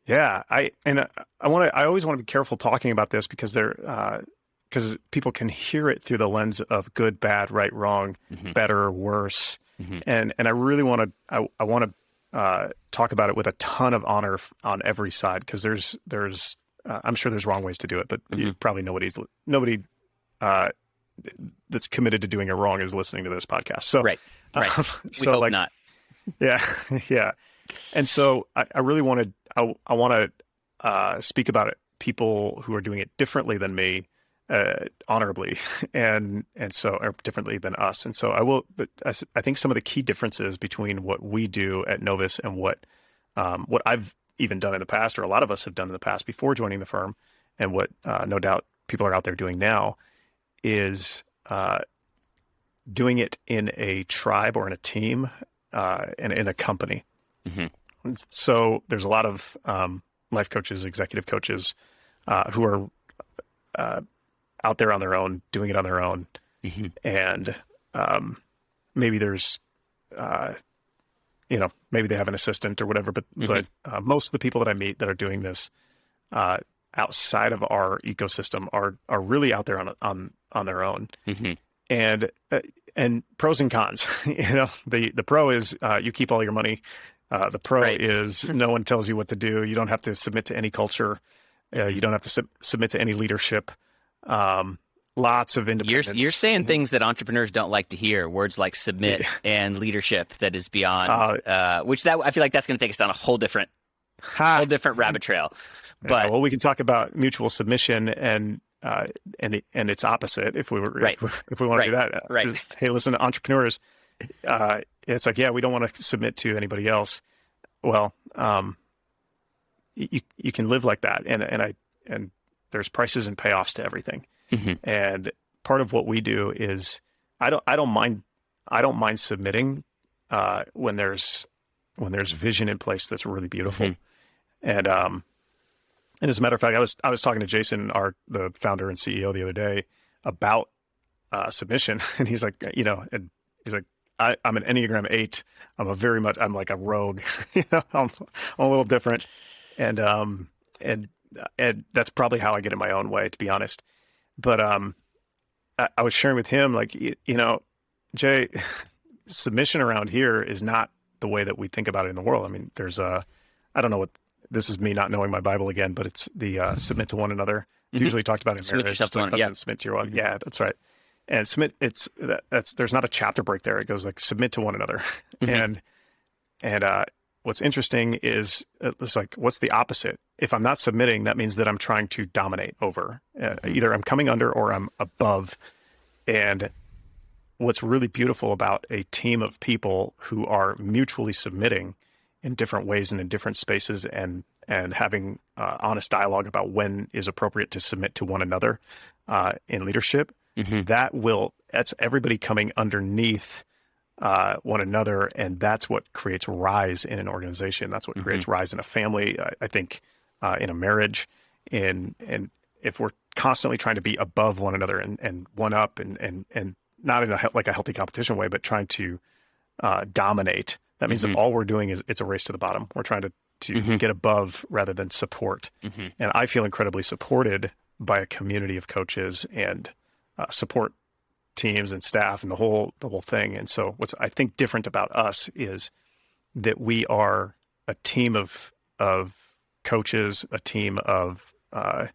Yeah, I and uh, I want to. I always want to be careful talking about this because they're because people can hear it through the lens of good, bad, right, wrong, Mm-hmm. better, worse, Mm-hmm. and and I really want to. I I want to uh, talk about it with a ton of honor f- on every side because there's there's uh, I'm sure there's wrong ways to do it, but Mm-hmm. you, probably nobody's nobody uh, that's committed to doing it wrong is listening to this podcast. So Right. Right. um, We so hope like not. yeah yeah. And so I, I really wanted, I, I want to uh, speak about it, people who are doing it differently than me, uh, honorably, and and so or differently than us. And so I will, but I, s- I think some of the key differences between what we do at Novus and what um, what I've even done in the past, or a lot of us have done in the past before joining the firm, and what uh, no doubt people are out there doing now, is uh, doing it in a tribe or in a team, uh, and in a company. Mm-hmm. So there's a lot of um, life coaches, executive coaches uh, who are uh, out there on their own, doing it on their own, Mm-hmm. and um, maybe there's, uh, you know, maybe they have an assistant or whatever. But Mm-hmm. but uh, most of the people that I meet that are doing this uh, outside of our ecosystem are are really out there on on on their own. Mm-hmm. And uh, and pros and cons. You know, the the pro is uh, you keep all your money. Uh, the pro Right. is no one tells you what to do. You don't have to submit to any culture. Uh, you don't have to sub- submit to any leadership. Um, lots of You're independence. you're saying things that entrepreneurs don't like to hear. Words like submit and leadership that is beyond. Uh, Uh, which that I feel like that's going to take us down a whole different ha, whole different rabbit trail. Yeah, But well, we can talk about mutual submission and uh, and the, and its opposite if we were Right. if, if we want to do Right. that. Uh, Right. just, hey, listen, entrepreneurs. Uh, it's like yeah, we don't want to submit to anybody else. Well, um, you you can live like that, and and I and there's prices and payoffs to everything. mm-hmm. And part of what we do is I don't I don't mind I don't mind submitting uh, when there's when there's vision in place that's really beautiful. Mhm. And um and as a matter of fact, I was I was talking to Jason, our the founder and C E O, the other day about uh, submission, and he's like, you know, and he's like, I, I'm an Enneagram eight. I'm a very much I'm like a rogue. You know, I'm, I'm a little different, and um and and that's probably how I get in my own way, to be honest. But um, I, I was sharing with him like, you, you know, Jay, submission around here is not the way that we think about it in the world. I mean, there's a, I don't know what, this is me not knowing my Bible again, but it's the uh, submit to one another. It's Mhm. usually talked about in Submit marriage. yourself It's to like one- yeah. husband, submit to your wife. Yeah, that's right. And submit, it's, that, that's, there's not a chapter break there. It goes like submit to one another. Mhm. And, and uh, what's interesting is it's like, what's the opposite? If I'm not submitting, that means that I'm trying to dominate over. Uh, Mhm. Either I'm coming under or I'm above. And what's really beautiful about a team of people who are mutually submitting in different ways and in different spaces and and having uh, honest dialogue about when is appropriate to submit to one another uh, in leadership, Mhm. that will, that's everybody coming underneath uh, one another. And that's what creates rise in an organization. That's what Mhm. creates rise in a family. I, I think uh, in a marriage, in, and if we're constantly trying to be above one another and, and one up and, and, and not in a, he- like a healthy competition way, but trying to uh, dominate, that means Mhm. that all we're doing is it's a race to the bottom. We're trying to, to Mhm. get above rather than support. Mhm. And I feel incredibly supported by a community of coaches and uh, support teams and staff and the whole the whole thing. And so what's I think different about us is that we are a team of of coaches, a team of uh,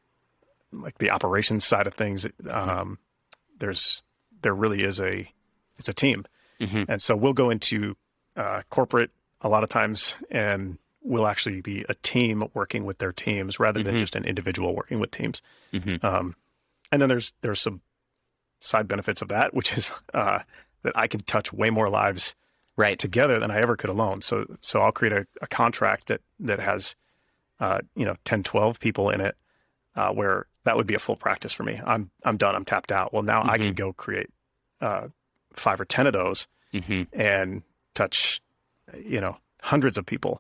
like the operations side of things. Um, there's there really is a it's a team. Mhm. And so we'll go into uh, corporate a lot of times, and we'll actually be a team working with their teams rather than Mhm. just an individual working with teams. Mhm. Um, and then there's there's some side benefits of that, which is uh, that I can touch way more lives Right. together than I ever could alone. So so I'll create a, a contract that that has uh, you know ten, twelve people in it, uh, where that would be a full practice for me. I'm I'm done. I'm tapped out. Well, now I can go create uh, five or ten of those Mhm. and touch, you know, hundreds of people,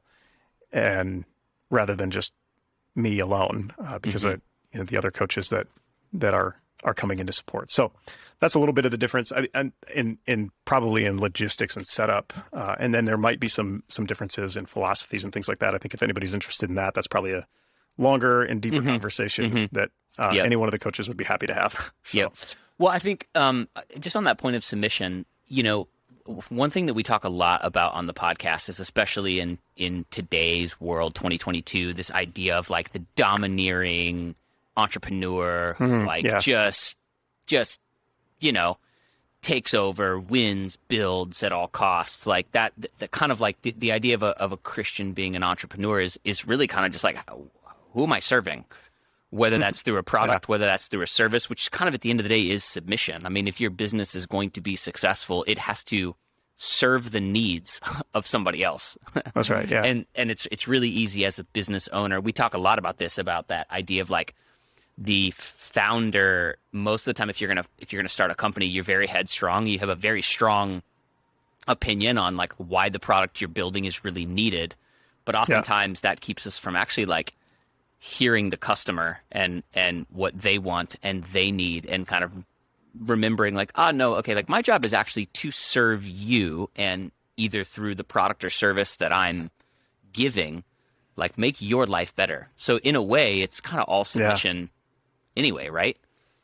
and rather than just me alone, uh, because Mhm. I, you know, the other coaches that that are are coming into support. So that's a little bit of the difference I, and in in probably in logistics and setup. Uh, and then there might be some some differences in philosophies and things like that. I think if anybody's interested in that, that's probably a longer and deeper Mm-hmm. conversation Mm-hmm. that uh, Yep. any one of the coaches would be happy to have. So, Yep. Well, I think um, just on that point of submission, you know, one thing that we talk a lot about on the podcast is, especially in in today's world, twenty twenty-two, this idea of like the domineering entrepreneur who's Mhm, like yeah. just just you know takes over, wins, builds at all costs. Like that, the kind of like the, the idea of a of a Christian being an entrepreneur is is really kind of just like, who am I serving? Whether that's through a product, whether that's through a service, which kind of at the end of the day is submission. I mean, if your business is going to be successful, it has to serve the needs of somebody else. That's right. Yeah. And and it's it's really easy as a business owner. We talk a lot about this, about that idea of like the founder. Most of the time, if you're gonna if you're gonna start a company, you're very headstrong. You have a very strong opinion on like why the product you're building is really needed. But oftentimes that keeps us from actually like hearing the customer and and what they want and they need, and kind of remembering like, oh no, okay, like my job is actually to serve you, and either through the product or service that I'm giving, like make your life better. So in a way, it's kind of all submission anyway, right?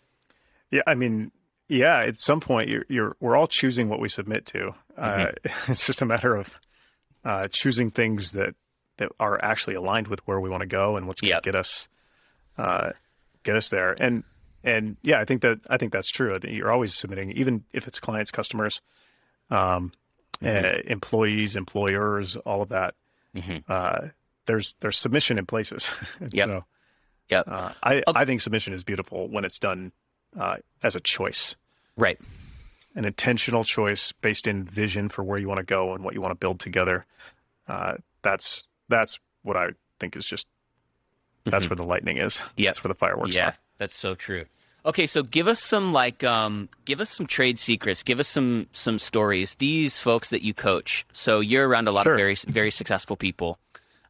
Yeah, I mean, yeah. At some point, you're, you're we're all choosing what we submit to. Uh, it's just a matter of uh, choosing things that that are actually aligned with where we want to go and what's going to Yep. get us uh, get us there. And and yeah, I think that I think that's true. That you're always submitting, even if it's clients, customers, um, uh, employees, employers, all of that. Mhm. Uh, there's there's submission in places. And Yep. So Yep. uh, I Okay. I think submission is beautiful when it's done uh, as a choice. Right. An intentional choice based in vision for where you want to go and what you want to build together. Uh, that's that's what I think is just that's Mhm. where the lightning is. Yep. That's where the fireworks Yeah, are. that's so true. Okay, so give us some like um give us some trade secrets, give us some some stories. These folks that you coach. So you're around a lot Sure. of very very successful people.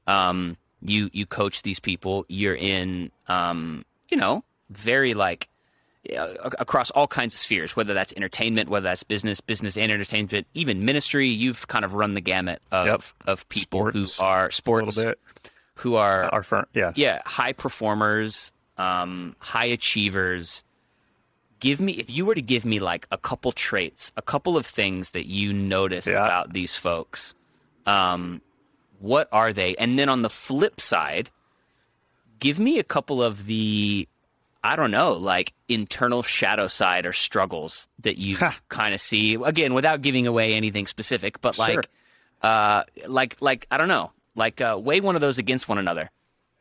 Um you you coach these people. You're in um you know, very like uh, across all kinds of spheres, whether that's entertainment, whether that's business, business and entertainment, even ministry. You've kind of run the gamut of Yep. of people Sports, who are A sports, little bit. who are Our firm, yeah. yeah, high performers, um, high achievers. Give me, if you were to give me like a couple traits, a couple of things that you notice Yeah. about these folks, um, what are they? And then on the flip side, give me a couple of the, I don't know, like internal shadow side or struggles that you kind of see. Again, without giving away anything specific, but Sure. like, uh, like, like I don't know, like uh, weigh one of those against one another.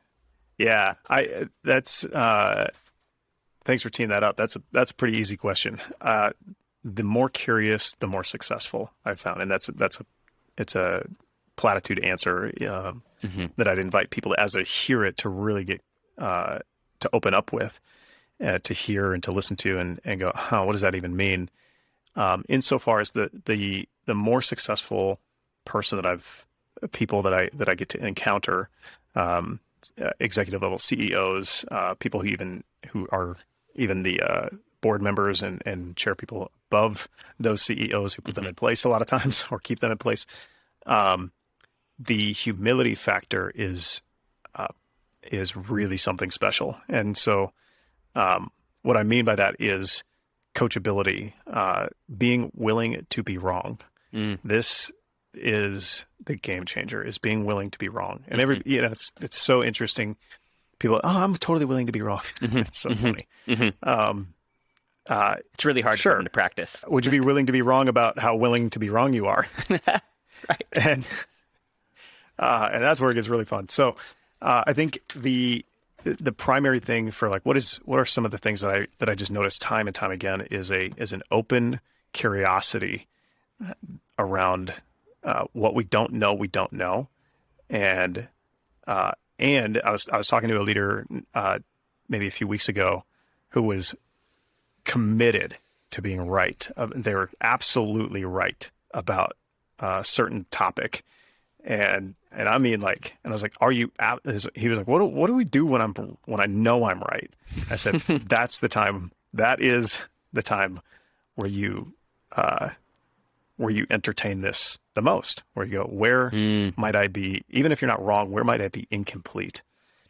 Yeah, I that's uh thanks for teeing that up. That's a that's a pretty easy question. Uh the more curious, the more successful I've found. And that's that's a it's a platitude answer uh, Mhm. that I'd invite people to, as they hear it, to really get uh to open up with, uh, to hear and to listen to and, and go, huh, what does that even mean? Um insofar as the the the more successful person that I've people that I that I get to encounter, um Uh, executive level C E Os, uh, people who even who are even the uh, board members and, and chair people above those C E Os who put them in place a lot of times or keep them in place. Um, the humility factor is uh, is really something special. And so um, what I mean by that is coachability, uh, being willing to be wrong. Mm. This is the game changer, is being willing to be wrong. And every, you know, it's, it's so interesting. People, oh, I'm totally willing to be wrong. It's so funny. Mhm. Um, uh, It's really hard Sure. to put into practice. would you be willing to be wrong about how willing to be wrong you are? Right. And, uh, and that's where it gets really fun. So, uh, I think the, the primary thing for like, what is, what are some of the things that I, that I just noticed time and time again is a, is an open curiosity around uh, what we don't know, we don't know. And, uh, and I was, I was talking to a leader, uh, maybe a few weeks ago who was committed to being right. Uh, they were absolutely right about a certain topic. And, and I mean, like, and I was like, are you out? He was like, what, do- what do we do when I'm, when I know I'm right? I said, that's the time that is the time where you uh, where you entertain this the most, where you go, where Mm. might I be, even if you're not wrong, where might I be incomplete?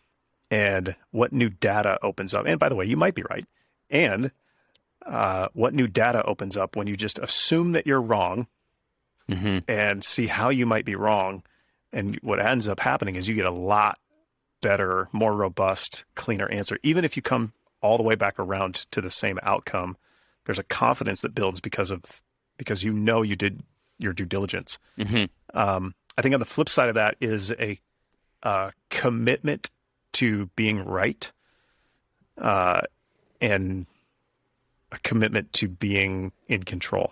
And what new data opens up? And by the way, you might be right. And uh, what new data opens up when you just assume that you're wrong Mm-hmm. and see how you might be wrong. And what ends up happening is you get a lot better, more robust, cleaner answer. Even if you come all the way back around to the same outcome, there's a confidence that builds because of because you know you did your due diligence. Mm-hmm. Um, I think on the flip side of that is a uh, commitment to being right, uh, and a commitment to being in control.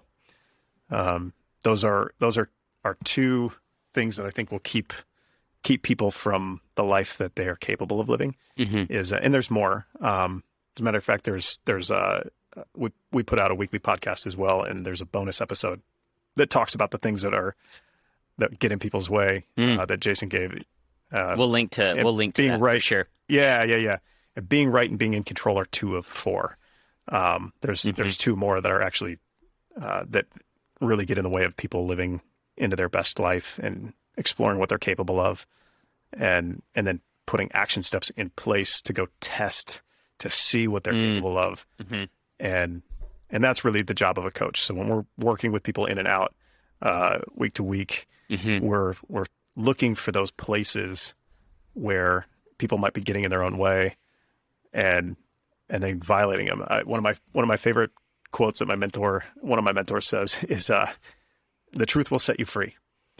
Um, those are those are are two things that I think will keep keep people from the life that they are capable of living. Mm-hmm. Is uh, and there's more. Um, as a matter of fact, there's there's uh, we we put out a weekly podcast as well, and there's a bonus episode that talks about the things that are that get in people's way Mm. uh, that Jason gave. Uh, We'll link to and we'll link to being that for right. sure. yeah, yeah, yeah. And being right and being in control are two of four. Um, there's Mhm. there's two more that are actually uh, that really get in the way of people living into their best life and exploring what they're capable of, and and then putting action steps in place to go test to see what they're Mm. capable of, Mm-hmm. and and that's really the job of a coach. So when we're working with people in and out, uh, week to week, Mm-hmm. we're we're looking for those places where people might be getting in their own way, and and then violating them. I, one of my one of my favorite quotes that my mentor, one of my mentors says is, uh, "The truth will set you free."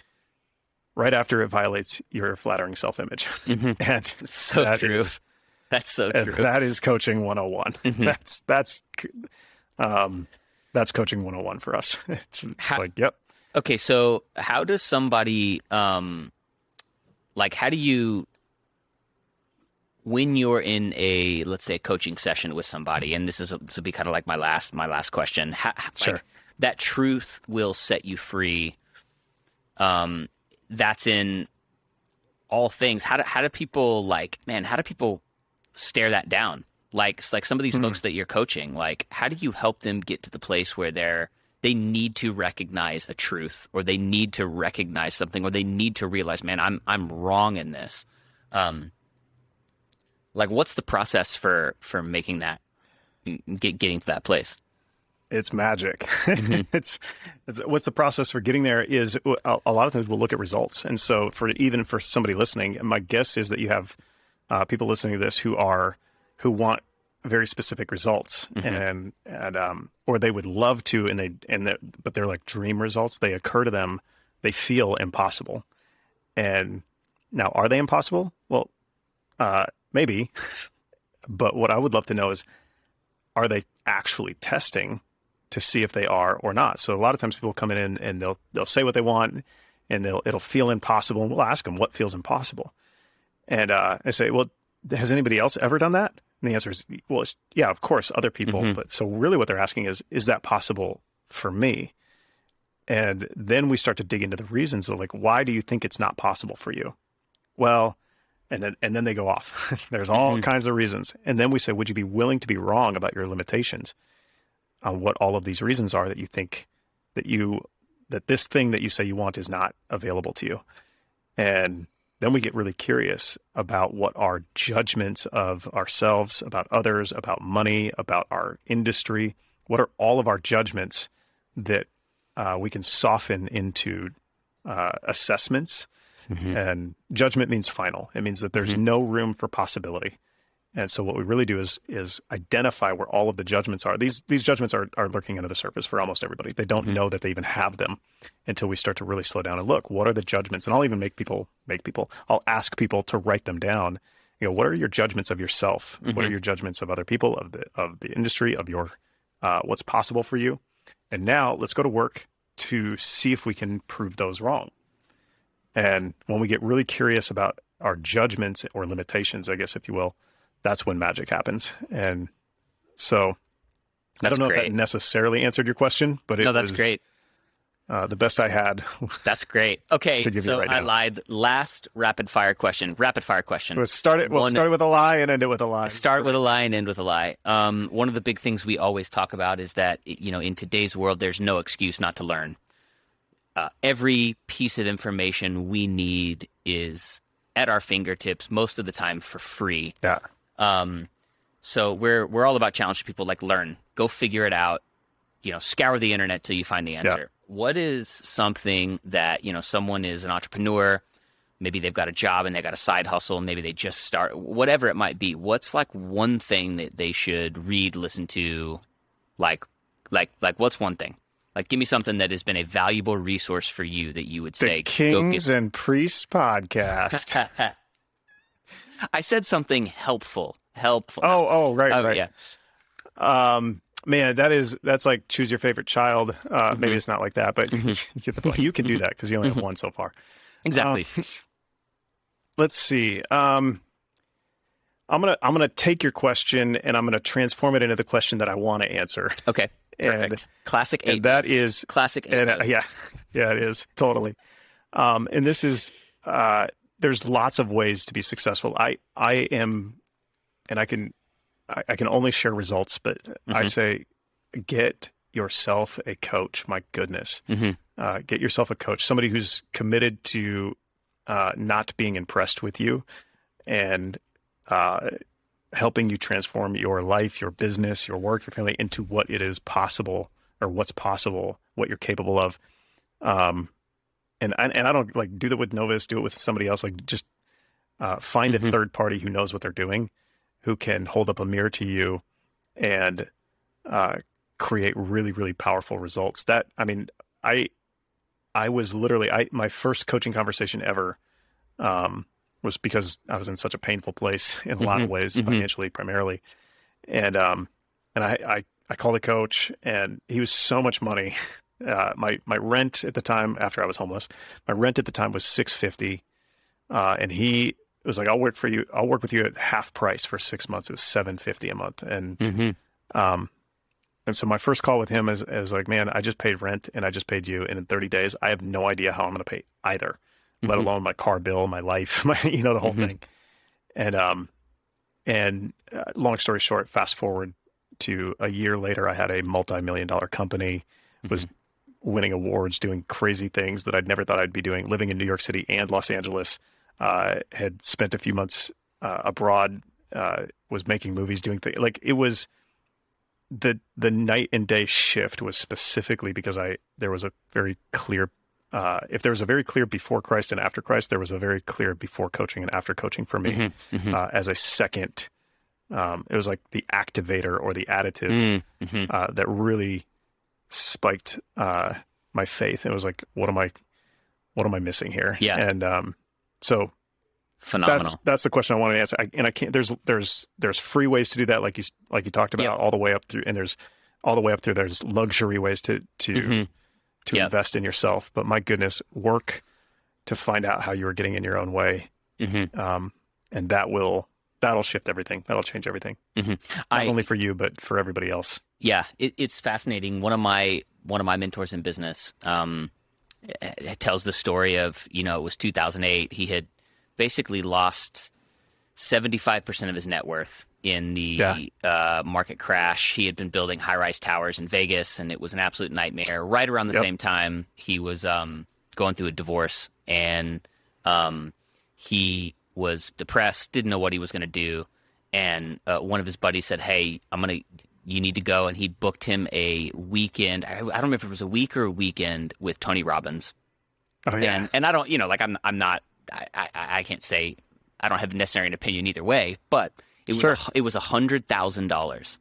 Right after it violates your flattering self-image, Mm-hmm. and So that true. is- That's so and true. that is coaching one oh one. Mhm. That's that's um, that's coaching one oh one for us. It's, it's How- like, yep. Okay, so how does somebody um like how do you when you're in a let's say coaching session with somebody, and this is a, this will be kind of like my last my last question. How, Sure. like, that truth will set you free. Um, that's in all things. How do how do people like man? How do people stare that down? Like it's like some of these Mhm. folks that you're coaching. Like how do you help them get to the place where they're they need to recognize a truth, or they need to recognize something, or they need to realize, man, I'm I'm wrong in this. Um, like, what's the process for for making that get, getting to that place? It's magic. Mhm. it's, it's what's the process for getting there is a, a lot of times we'll look at results. And so for even for somebody listening, my guess is that you have uh, people listening to this who are who want very specific results, Mhm. and and um or they would love to, and they and they but they're like dream results. They occur to them. They feel impossible. And now, are they impossible? Well, uh, maybe. But what I would love to know is, are they actually testing to see if they are or not? So a lot of times people come in and, and they'll they'll say what they want, and they'll it'll feel impossible. And we'll ask them what feels impossible, and uh, I say, well, has anybody else ever done that? And the answer is, well, it's, yeah, of course, other people. Mhm. But so really, what they're asking is, is that possible for me? And then we start to dig into the reasons of like, why do you think it's not possible for you? Well, and then and then they go off. There's all Mhm. kinds of reasons. And then we say, would you be willing to be wrong about your limitations on what all of these reasons are that you think that you that this thing that you say you want is not available to you? And then we get really curious about what our judgments of ourselves, about others, about money, about our industry, what are all of our judgments that uh, we can soften into uh, assessments. Mhm. And judgment means final. It means that there's Mhm. no room for possibility. And so what we really do is is identify where all of the judgments are. These these judgments are are lurking under the surface for almost everybody. They don't Mhm. know that they even have them until we start to really slow down and look. What are the judgments? And I'll even make people make people. I'll ask people to write them down. You know, what are your judgments of yourself? What are Mhm. your judgments of other people, of the of the industry, of your uh, what's possible for you? And now let's go to work to see if we can prove those wrong. And when we get really curious about our judgments or limitations, I guess, if you will, that's when magic happens. And so I That's don't know if great. that necessarily answered your question, but it No, that's was, great. uh, the best I had. That's great. Okay, To give you so right I now. lied. Last rapid fire question. Rapid fire question. Let's start it. We'll One- start it with a lie and end it with a lie. Start with a lie and end with a lie. Um, one of the big things we always talk about is that, you know, in today's world, there's no excuse not to learn. Uh, every piece of information we need is at our fingertips most of the time for free. Yeah. Um, so we're we're all about challenging people, like, learn, go figure it out, you know, scour the internet till you find the answer. Yeah. What is something that, you know, someone is an entrepreneur, maybe they've got a job and they've got a side hustle, and maybe they just start, whatever it might be. What's like one thing that they should read, listen to, like, like, like what's one thing? Like, give me something that has been a valuable resource for you that you would The say, Kings go and Priests podcast. get. I said something helpful. Helpful. oh, oh, right, Oh, right. yeah. Um, man, that is that's like choose your favorite child. Uh, Mm-hmm. Maybe it's not like that, but you get the point. You can do that because you only have one so far. Exactly. Um, let's see. Um, I'm gonna I'm gonna take your question and I'm gonna transform it into the question that I want to answer. Okay. and- Perfect. Classic eight. And that is Classic eight. And uh, yeah, yeah, it is totally. Um, and this is uh, there's lots of ways to be successful. I I am, and I can I, I can only share results, but I Mhm. say get yourself a coach. My goodness, hmm uh, get yourself a coach, somebody who's committed to uh, not being impressed with you and uh, helping you transform your life, your business, your work, your family into what it is possible or what's possible, what you're capable of. Um, and I, and I don't like do that with Novus, do it with somebody else. Like just uh, find Mhm. a third party who knows what they're doing, who can hold up a mirror to you and uh, create really, really powerful results. That, I mean, I, I was literally, I, my first coaching conversation ever, um, was because I was in such a painful place in a lot of Mhm. ways, Mhm. financially primarily. And, um, and I, I, I called a coach and he was so much money. Uh, my, my rent at the time after I was homeless, my rent at the time was six fifty. Uh, and he was like, I'll work for you. I'll work with you at half price for six months. It was seven fifty a month. And, hmm um, and so my first call with him is, is like, man, I just paid rent and I just paid you. And in thirty days, I have no idea how I'm going to pay either, let Mhm. alone my car bill, my life, my, you know, the whole Mhm. thing. And, um, and uh, long story short, fast forward to a year later, I had a multi-million dollar company, was winning awards, doing crazy things that I'd never thought I'd be doing, living in New York City and Los Angeles, uh, had spent a few months uh, abroad, uh, was making movies, doing things like it was the, the night and day shift was specifically because I, there was a very clear, uh, if there was a very clear before Christ and after Christ, there was a very clear before coaching and after coaching for me, Mhm. Mhm. uh, as a second, um, it was like the activator or the additive, Mhm. uh, that really spiked uh, my faith. It was like, what am I, what am I missing here? Yeah. And um, so Phenomenal. that's that's the question I wanted to answer. I, and I can't. There's there's there's free ways to do that, like you like you talked about, Yep. all the way up through, and there's all the way up through. There's luxury ways to to Mhm. to Yep. invest in yourself. But my goodness, work to find out how you are getting in your own way, Mhm. um, and that will that'll shift everything. That'll change everything, Mhm. not I, only for you but for everybody else. yeah, it, it's fascinating. One of my one of my mentors in business, um, it, it tells the story of, you know, it was two thousand eight. He had basically lost seventy-five percent of his net worth in the Yeah. uh, market crash. He had been building high-rise towers in Vegas, and it was an absolute nightmare. Right around the Yep. same time, he was um, going through a divorce, and um, he was depressed, didn't know what he was going to do. And uh, one of his buddies said, "Hey, I'm gonna, you need to go." And he booked him a weekend. I, I don't remember if it was a week or a weekend with Tony Robbins. Oh yeah, And and I don't, you know, like I'm I'm not, I I, I can't say, I don't have necessarily an opinion either way, but it was Sure. a, it was a hundred thousand dollars,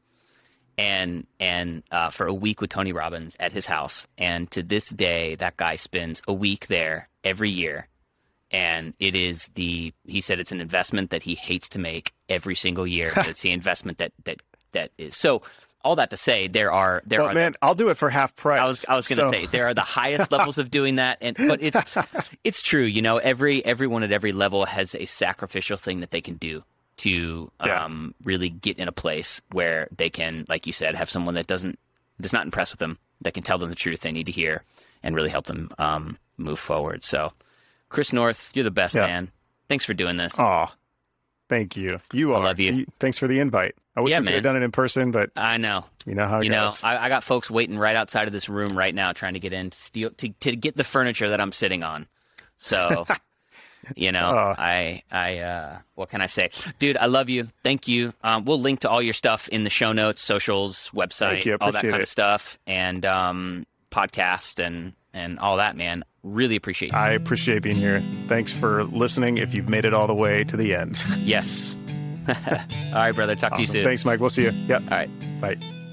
and and uh, for a week with Tony Robbins at his house. And to this day, that guy spends a week there every year. And it is the, he said it's an investment that he hates to make every single year. But it's the investment that, that, that is. So all that to say, there are, there well, are, man, I'll do it for half price. I was, I was going to So- say there are the highest levels of doing that. And, but it's, it's true. You know, every, everyone at every level has a sacrificial thing that they can do to, Yeah. um, really get in a place where they can, like you said, have someone that doesn't, that's not impressed with them, that can tell them the truth they need to hear and really help them um, move forward. So, Chris North, you're the best, Yeah. man. Thanks for doing this. Oh, thank you. You I are. love you. Thanks for the invite. I wish Yeah, we could man. have done it in person, but I know. you know how it You know, goes. I, I got folks waiting right outside of this room right now trying to get in to steal to, to get the furniture that I'm sitting on. So, you know, Oh. I I uh, what can I say, dude? I love you. Thank you. Um, we'll link to all your stuff in the show notes, socials, website, Thank you. all that Appreciate kind it. of stuff, and um, podcast and and all that, man. Really appreciate you. I appreciate being here. Thanks for listening if you've made it all the way to the end. Yes. All right, brother. Talk to you Awesome. soon. Thanks, Mike. We'll see you. Yep. All right. Bye.